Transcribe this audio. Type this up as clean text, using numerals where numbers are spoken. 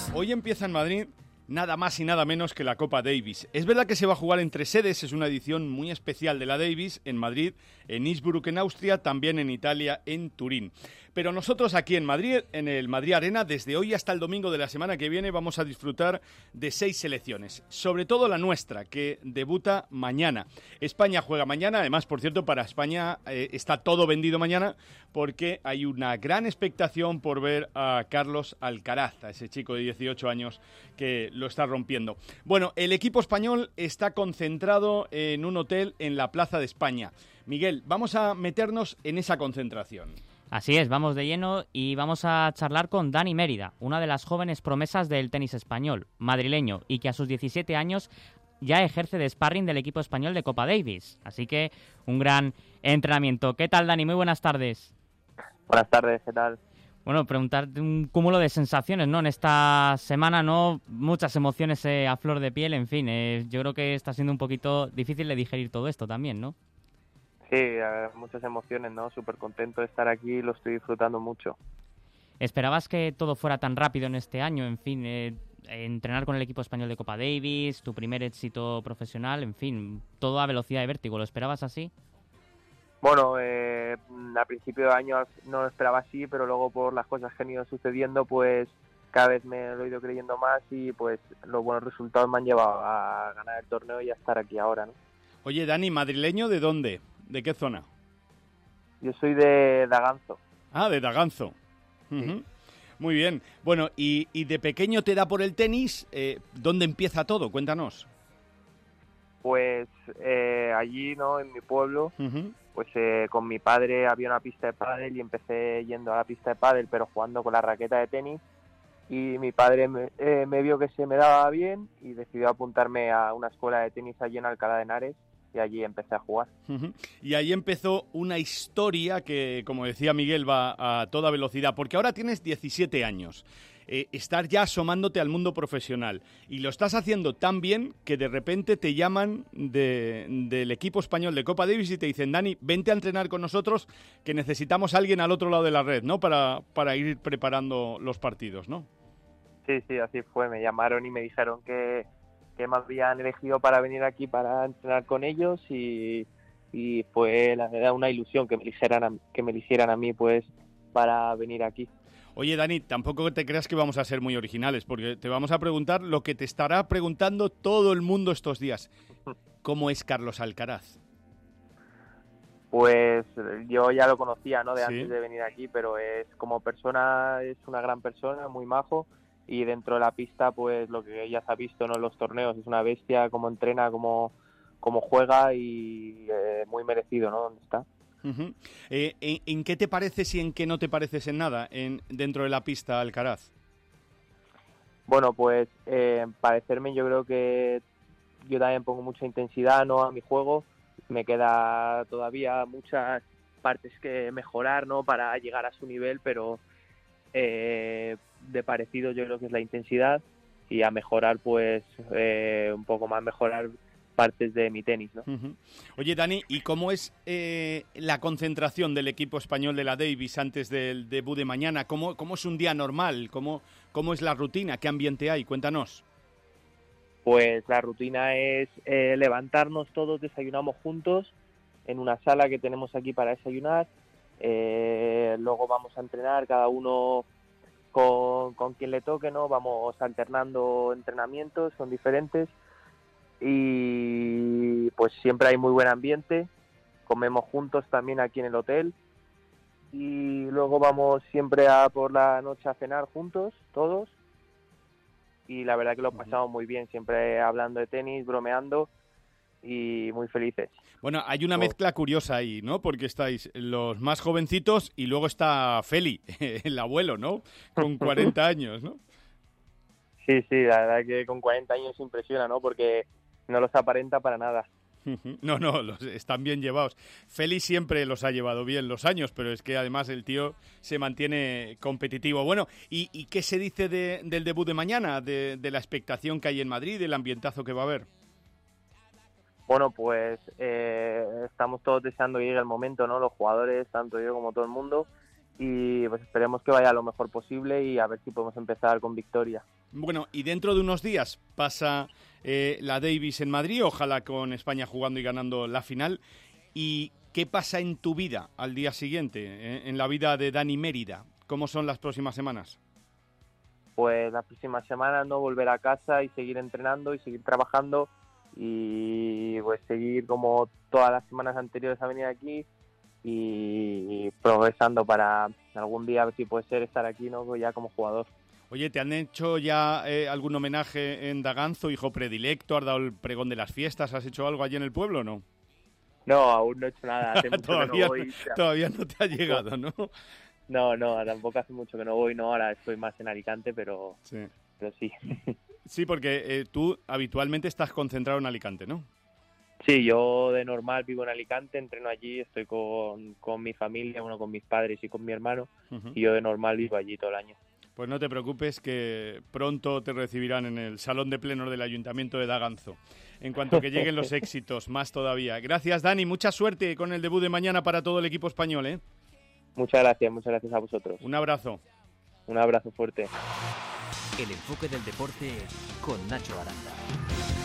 Hoy empieza en Madrid nada más y nada menos que la Copa Davis. Es verdad que se va a jugar entre sedes, es una edición muy especial de la Davis, en Madrid, en Innsbruck en Austria, también en Italia, en Turín. Pero nosotros aquí en Madrid, en el Madrid Arena, desde hoy hasta el domingo de la semana que viene, vamos a disfrutar de 6 selecciones. Sobre todo la nuestra, que debuta mañana. España juega mañana, además, por cierto, para España está todo vendido mañana, porque hay una gran expectación por ver a Carlos Alcaraz, a ese chico de 18 años que lo está rompiendo. Bueno, el equipo español está concentrado en un hotel en la Plaza de España. Miguel, vamos a meternos en esa concentración. Así es, vamos de lleno y vamos a charlar con Dani Mérida, una de las jóvenes promesas del tenis español, madrileño, y que a sus 17 años ya ejerce de sparring del equipo español de Copa Davis. Así que un gran entrenamiento. ¿Qué tal, Dani? Muy buenas tardes. Buenas tardes, ¿qué tal? Bueno, preguntarte un cúmulo de sensaciones, ¿no? En esta semana, ¿no? Muchas emociones a flor de piel, en fin. Yo creo que está siendo un poquito difícil de digerir todo esto también, ¿no? Sí, muchas emociones, ¿no? Súper contento de estar aquí, lo estoy disfrutando mucho. ¿Esperabas que todo fuera tan rápido en este año? En fin, entrenar con el equipo español de Copa Davis, tu primer éxito profesional, en fin, todo a velocidad de vértigo. ¿Lo esperabas así? Bueno, a principio de año no lo esperaba así, pero luego por las cosas que han ido sucediendo, pues cada vez me lo he ido creyendo más y pues los buenos resultados me han llevado a ganar el torneo y a estar aquí ahora, ¿no? Oye, Dani, ¿madrileño de dónde? ¿De qué zona? Yo soy de Daganzo. Ah, de Daganzo. Sí. Muy bien. Bueno, y de pequeño te da por el tenis. ¿Dónde empieza todo? Cuéntanos. Pues allí, ¿no? En mi pueblo, pues con mi padre había una pista de pádel y empecé yendo a la pista de pádel, pero jugando con la raqueta de tenis. Y mi padre me vio que se me daba bien y decidió apuntarme a una escuela de tenis allí en Alcalá de Henares y allí empecé a jugar. Y ahí empezó una historia que, como decía Miguel, va a toda velocidad, porque ahora tienes 17 años. Estar ya asomándote al mundo profesional y lo estás haciendo tan bien que de repente te llaman del equipo español de Copa Davis y te dicen: Dani, vente a entrenar con nosotros, que necesitamos a alguien al otro lado de la red, ¿no? Para ir preparando los partidos, ¿no? Sí, así fue. Me llamaron y me dijeron que me habían elegido para venir aquí para entrenar con ellos y fue la verdad una ilusión que me eligieran a mí pues para venir aquí. Oye, Dani, tampoco te creas que vamos a ser muy originales, porque te vamos a preguntar lo que te estará preguntando todo el mundo estos días. ¿Cómo es Carlos Alcaraz? Pues yo ya lo conocía, ¿no? De ¿Sí? antes de venir aquí, pero como persona es una gran persona, muy majo, y dentro de la pista, pues lo que ya se ha visto, ¿no? En los torneos, es una bestia, cómo entrena, cómo juega y muy merecido, ¿no? Donde está. ¿En qué te pareces y en qué no te pareces en nada dentro de la pista, Alcaraz? Bueno, pues parecerme, yo creo que yo también pongo mucha intensidad, ¿no? A mi juego. Me queda todavía muchas partes que mejorar, ¿no? Para llegar a su nivel, pero de parecido yo creo que es la intensidad y a mejorar, pues un poco más mejorar partes de mi tenis, ¿no? Oye, Dani, ¿y cómo es la concentración del equipo español de la Davis antes del debut de mañana? ¿Cómo es un día normal? ¿Cómo es la rutina? ¿Qué ambiente hay? Cuéntanos. Pues la rutina es levantarnos todos, desayunamos juntos en una sala que tenemos aquí para desayunar. Luego vamos a entrenar cada uno con quien le toque, ¿no? Vamos alternando entrenamientos, son diferentes. Y pues siempre hay muy buen ambiente, comemos juntos también aquí en el hotel y luego vamos siempre por la noche a cenar juntos, todos, y la verdad que lo pasamos muy bien, siempre hablando de tenis, bromeando y muy felices. Bueno, hay una mezcla curiosa ahí, ¿no? Porque estáis los más jovencitos y luego está Feli, el abuelo, ¿no? Con 40 años, ¿no? Sí, la verdad que con 40 años impresiona, ¿no? Porque no los aparenta para nada. No, están bien llevados. Feli siempre los ha llevado bien los años, pero es que además el tío se mantiene competitivo. Bueno, ¿y qué se dice del debut de mañana? De la expectación que hay en Madrid, del ambientazo que va a haber. Bueno, pues estamos todos deseando que llegue el momento, ¿no? Los jugadores, tanto yo como todo el mundo. y pues esperemos que vaya lo mejor posible y a ver si podemos empezar con victoria. Bueno, y dentro de unos días pasa la Davis en Madrid, ojalá con España jugando y ganando la final. ¿Y qué pasa en tu vida al día siguiente, en la vida de Dani Mérida? ¿Cómo son las próximas semanas? Pues las próximas semanas, ¿no? Volver a casa y seguir entrenando y seguir trabajando y pues seguir como todas las semanas anteriores a venir aquí y progresando para algún día, a ver si puede ser, estar aquí, ¿no? Ya como jugador. Oye, ¿te han hecho ya algún homenaje en Daganzo, hijo predilecto? ¿Has dado el pregón de las fiestas? ¿Has hecho algo allí en el pueblo o no? No, aún no he hecho nada. Hace mucho todavía, que no voy. Todavía no te ha llegado, ¿no? No, tampoco hace mucho que no voy, no, ahora estoy más en Alicante, pero sí. Sí, porque tú habitualmente estás concentrado en Alicante, ¿no? Sí, yo de normal vivo en Alicante, entreno allí, estoy con mi familia, bueno, con mis padres y con mi hermano, y yo de normal vivo allí todo el año. Pues no te preocupes, que pronto te recibirán en el Salón de Plenos del Ayuntamiento de Daganzo, en cuanto que lleguen los éxitos, más todavía. Gracias, Dani, mucha suerte con el debut de mañana para todo el equipo español, ¿eh? Muchas gracias a vosotros. Un abrazo. Un abrazo fuerte. El enfoque del deporte con Nacho Aranda.